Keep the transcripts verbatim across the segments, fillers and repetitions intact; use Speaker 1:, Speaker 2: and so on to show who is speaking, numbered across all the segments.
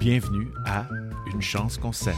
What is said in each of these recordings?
Speaker 1: Bienvenue à Une chance qu'on s'aime.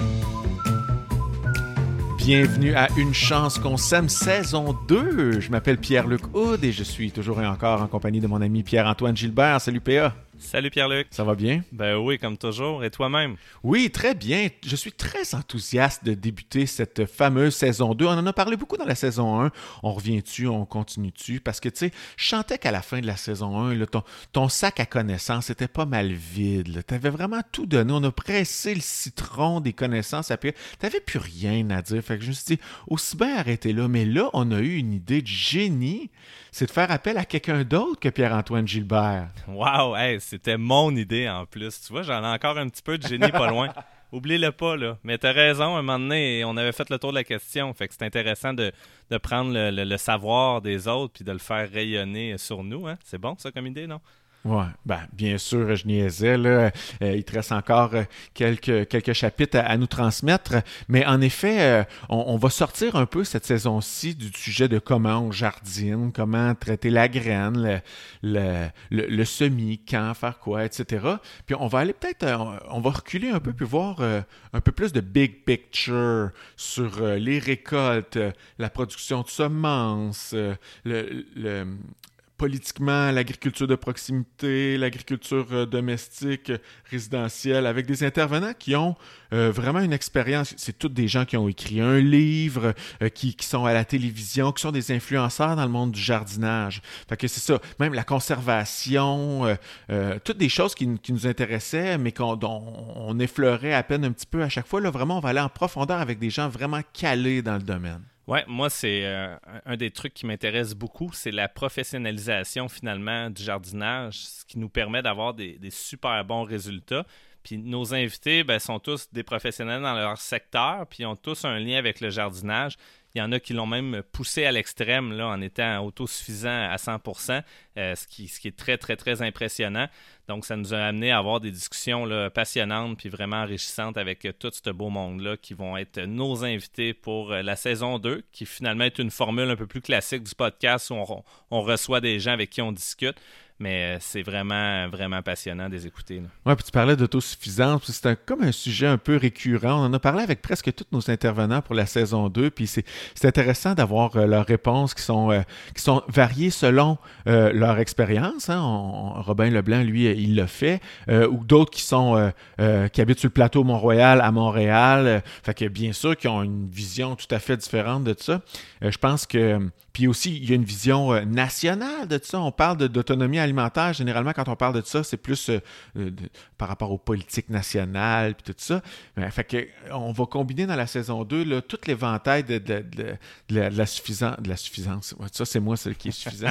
Speaker 1: Bienvenue à Une chance qu'on s'aime, saison deux. Je m'appelle Pierre-Luc Houd et je suis toujours et encore en compagnie de mon ami Pierre-Antoine Gilbert. Salut P A.
Speaker 2: Salut Pierre-Luc.
Speaker 1: Ça va bien?
Speaker 2: Ben oui, comme toujours. Et toi-même?
Speaker 1: Oui, très bien. Je suis très enthousiaste de débuter cette fameuse saison deux. On en a parlé beaucoup dans la saison un. On revient dessus, on continue dessus. Parce que, tu sais, je chantais qu'à la fin de la saison un, là, ton, ton sac à connaissances était pas mal vide. Tu avais vraiment tout donné. On a pressé le citron des connaissances. Tu n'avais plus rien à dire. Fait que je me suis dit, aussi bien arrêter là. Mais là, on a eu une idée de génie. C'est de faire appel à quelqu'un d'autre que Pierre-Antoine Gilbert.
Speaker 2: Wow! Hey, c'était mon idée en plus. Tu vois, j'en ai encore un petit peu de génie pas loin. Oublie-le pas, là. Mais t'as raison, un moment donné, on avait fait le tour de la question. Fait que c'est intéressant de, de prendre le, le, le savoir des autres puis de le faire rayonner sur nous. Hein? C'est bon, ça, comme idée, non?
Speaker 1: Oui, ben, bien sûr, je niaisais. Là. Euh, il te reste encore euh, quelques, quelques chapitres à, à nous transmettre. Mais en effet, euh, on, on va sortir un peu cette saison-ci du sujet de comment on jardine, comment traiter la graine, le, le, le, le semis, quand faire quoi, et cetera. Puis on va aller peut-être, euh, on va reculer un peu puis voir euh, un peu plus de big picture sur euh, les récoltes, euh, la production de semences, euh, le... le politiquement, l'agriculture de proximité, l'agriculture euh, domestique, euh, résidentielle, avec des intervenants qui ont euh, vraiment une expérience. C'est tous des gens qui ont écrit un livre, euh, qui, qui sont à la télévision, qui sont des influenceurs dans le monde du jardinage. Fait que c'est ça. Même la conservation, euh, euh, toutes des choses qui, qui nous intéressaient, mais qu'on, dont on effleurait à peine un petit peu à chaque fois. Là, vraiment, on va aller en profondeur avec des gens vraiment calés dans le domaine.
Speaker 2: Ouais, moi, c'est euh, un des trucs qui m'intéresse beaucoup, c'est la professionnalisation, finalement, du jardinage, ce qui nous permet d'avoir des, des super bons résultats. Puis nos invités, ben, sont tous des professionnels dans leur secteur, puis ils ont tous un lien avec le jardinage. Il y en a qui l'ont même poussé à l'extrême là, en étant autosuffisant à cent pour cent, euh, ce, qui, ce qui est très, très, très impressionnant. Donc, ça nous a amené à avoir des discussions là, passionnantes puis vraiment enrichissantes avec euh, tout ce beau monde-là qui vont être nos invités pour euh, la saison deux, qui finalement est une formule un peu plus classique du podcast où on, on reçoit des gens avec qui on discute. Mais euh, c'est vraiment, vraiment passionnant de les écouter.
Speaker 1: Oui, puis tu parlais d'autosuffisance. C'est un, comme un sujet un peu récurrent. On en a parlé avec presque tous nos intervenants pour la saison deux. Puis c'est, c'est intéressant d'avoir euh, leurs réponses qui sont, euh, qui sont variées selon euh, leur expérience. Hein. On, on, Robin Leblanc, lui, il l'a fait. Euh, ou d'autres qui sont euh, euh, qui habitent sur le plateau Mont-Royal à Montréal. Euh, fait que bien sûr qu'ils ont une vision tout à fait différente de ça. Euh, je pense que... Puis aussi, il y a une vision euh, nationale de ça. On parle de, d'autonomie alimentaire. Généralement, quand on parle de ça, c'est plus euh, de, par rapport aux politiques nationales puis tout ça. Euh, fait que, on va combiner dans la saison deux là, tout l'éventail de, de, de, de, la, de la suffisance. De la suffisance. Ça, c'est moi, celui qui est suffisant.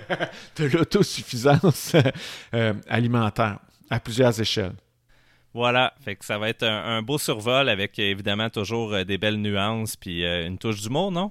Speaker 1: De l'autosuffisance euh, alimentaire à plusieurs échelles.
Speaker 2: Voilà, fait que ça va être un, un beau survol avec évidemment toujours euh, des belles nuances puis euh, une touche d'humour, non?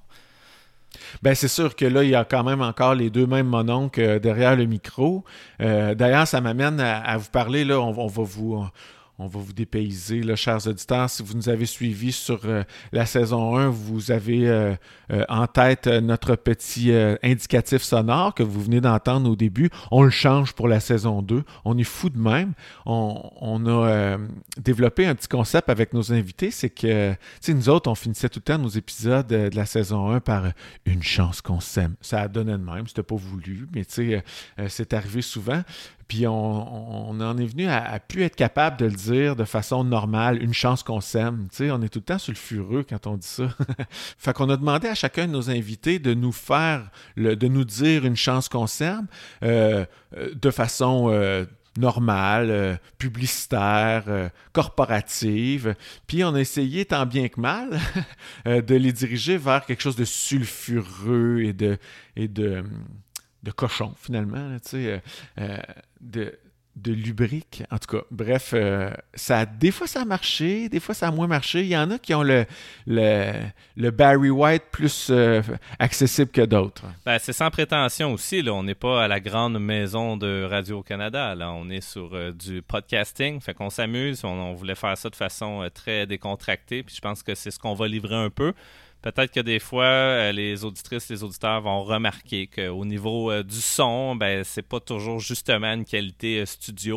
Speaker 1: Ben c'est sûr que là, il y a quand même encore les deux mêmes mononcles euh, derrière le micro. Euh, d'ailleurs, ça m'amène à, à vous parler, là, on, on va vous... On, On va vous dépayser, là, chers auditeurs. Si vous nous avez suivis sur euh, la saison un, vous avez euh, euh, en tête euh, notre petit euh, indicatif sonore que vous venez d'entendre au début. On le change pour la saison deux. On est fou de même. On, on a euh, développé un petit concept avec nos invités. C'est que, tu sais, nous autres, on finissait tout le temps nos épisodes euh, de la saison un par euh, « une chance qu'on s'aime ». Ça a donné de même. C'était pas voulu, mais tu sais, euh, c'est arrivé souvent. Puis on, on en est venu à, à plus être capable de le dire de façon normale, une chance qu'on s'aime. Tu sais, on est tout le temps sur le fureux quand on dit ça. Fait qu'on a demandé à chacun de nos invités de nous faire, le, de nous dire une chance qu'on s'aime euh, de façon euh, normale, euh, publicitaire, euh, corporative. Puis on a essayé, tant bien que mal, de les diriger vers quelque chose de sulfureux et de... Et de de cochon, finalement, tu sais, euh, euh, de, de lubrique. En tout cas, bref, euh, ça, des fois ça a marché, des fois ça a moins marché. Il y en a qui ont le, le, le Barry White plus euh, accessible que d'autres.
Speaker 2: Ben, c'est sans prétention aussi, là. On n'est pas à la grande maison de Radio-Canada, là. On est sur euh, du podcasting, fait qu'on s'amuse. On, on voulait faire ça de façon euh, très décontractée, puis je pense que c'est ce qu'on va livrer un peu. Peut-être que des fois, euh, les auditrices, les auditeurs vont remarquer qu'au niveau euh, du son, ben c'est pas toujours justement une qualité euh, studio.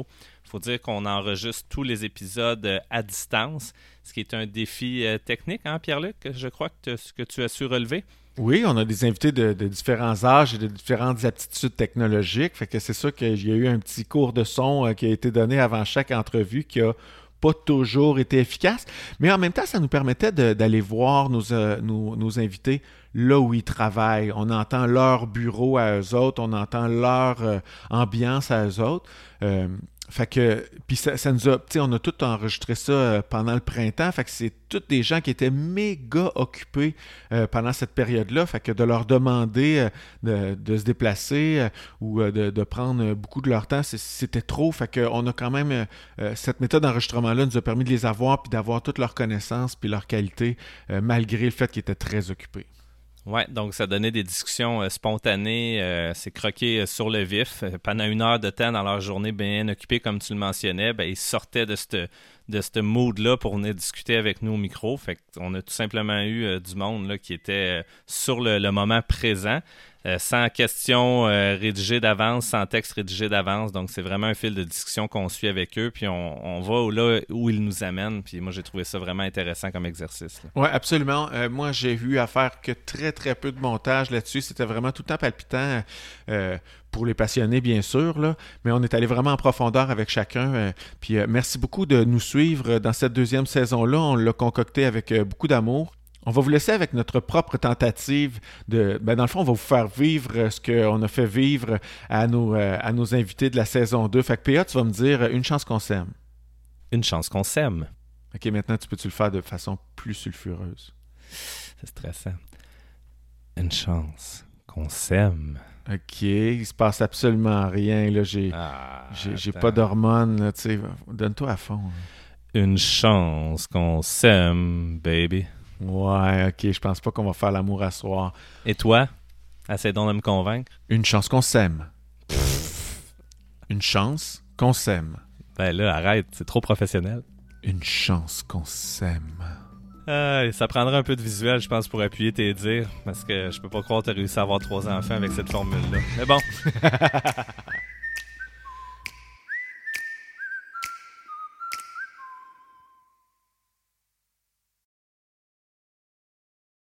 Speaker 2: Il faut dire qu'on enregistre tous les épisodes à distance, ce qui est un défi technique, hein, Pierre-Luc, je crois que, que tu as su relever.
Speaker 1: Oui, on a des invités de, de différents âges et de différentes aptitudes technologiques. Fait que c'est sûr qu'il y a eu un petit cours de son euh, qui a été donné avant chaque entrevue qui a pas toujours été efficace. Mais en même temps, ça nous permettait de, d'aller voir nos, euh, nos, nos invités là où ils travaillent. On entend leur bureau à eux autres, on entend leur euh, ambiance à eux autres. Euh, Fait que, puis ça, ça nous a, tu sais, on a tout enregistré ça euh, pendant le printemps. Fait que c'est tous des gens qui étaient méga occupés euh, pendant cette période-là. Fait que de leur demander euh, de, de se déplacer euh, ou euh, de, de prendre beaucoup de leur temps, c'est, c'était trop. Fait que on a quand même, euh, cette méthode d'enregistrement-là nous a permis de les avoir puis d'avoir toutes leurs connaissances puis leur qualité euh, malgré le fait qu'ils étaient très occupés.
Speaker 2: Oui, donc ça donnait des discussions euh, spontanées, euh, c'est croqué euh, sur le vif. Euh, pendant une heure de temps dans leur journée bien occupée, comme tu le mentionnais, ben, ils sortaient de ce de ce mood-là pour venir discuter avec nous au micro. Fait qu'on a tout simplement eu euh, du monde là, qui était euh, sur le, le moment présent, euh, sans question euh, rédigée d'avance, sans texte rédigé d'avance. Donc, c'est vraiment un fil de discussion qu'on suit avec eux, puis on, on va là où ils nous amènent. Puis moi, j'ai trouvé ça vraiment intéressant comme exercice.
Speaker 1: Oui, absolument. Euh, moi, j'ai eu à faire que très, très peu de montage là-dessus. C'était vraiment tout le temps palpitant. Euh, pour les passionnés, bien sûr, là, mais on est allé vraiment en profondeur avec chacun. Euh, puis euh, merci beaucoup de nous suivre dans cette deuxième saison-là. On l'a concocté avec euh, beaucoup d'amour. On va vous laisser avec notre propre tentative de... Ben dans le fond, on va vous faire vivre ce qu'on a fait vivre à nos, euh, à nos invités de la saison deux. Fait que P A, tu vas me dire une chance qu'on s'aime.
Speaker 2: Une chance qu'on s'aime.
Speaker 1: OK, maintenant, tu peux-tu le faire de façon plus sulfureuse?
Speaker 2: C'est stressant. Une chance qu'on s'aime.
Speaker 1: OK, il se passe absolument rien. Là, j'ai,
Speaker 2: ah,
Speaker 1: j'ai, j'ai pas d'hormones. Là, tu sais. Donne-toi à fond. Là.
Speaker 2: Une chance qu'on s'aime, baby.
Speaker 1: Ouais, OK, je pense pas qu'on va faire l'amour à soir.
Speaker 2: Et toi? Essaie donc de me convaincre.
Speaker 1: Une chance qu'on s'aime. Une chance qu'on s'aime.
Speaker 2: Ben là, arrête, c'est trop professionnel.
Speaker 1: Une chance qu'on s'aime.
Speaker 2: Euh, ça prendra un peu de visuel, je pense, pour appuyer tes dires, parce que je peux pas croire que tu as réussi à avoir trois enfants avec cette formule-là. Mais bon.